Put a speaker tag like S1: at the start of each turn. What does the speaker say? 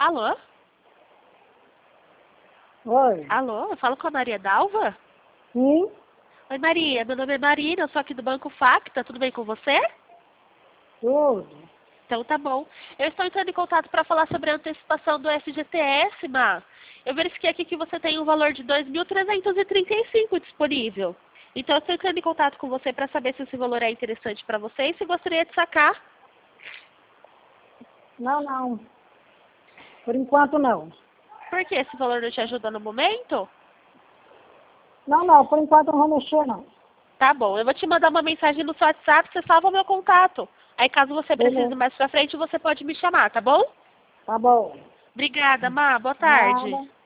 S1: Alô?
S2: Oi.
S1: Alô? Eu falo com a Maria Dalva?
S2: Sim?
S1: Oi, Maria. Meu nome é Marina, eu sou aqui do Banco Facta. Tudo bem com você?
S2: Tudo.
S1: Então tá bom. Eu estou entrando em contato para falar sobre a antecipação do FGTS, Ma. Eu verifiquei aqui que você tem um valor de 2.335 disponível. Então eu estou entrando em contato com você para saber se esse valor é interessante para você e se gostaria de sacar.
S2: Não. Por enquanto não.
S1: Por que esse valor não te ajuda no momento?
S2: Não, por enquanto não vou mexer não.
S1: Tá bom, eu vou te mandar uma mensagem no seu WhatsApp, você salva o meu contato. Aí caso você precise
S2: Beleza.
S1: mais pra frente, você pode me chamar, tá bom?
S2: Tá bom.
S1: Obrigada, Ma. Boa tarde.
S2: Nada.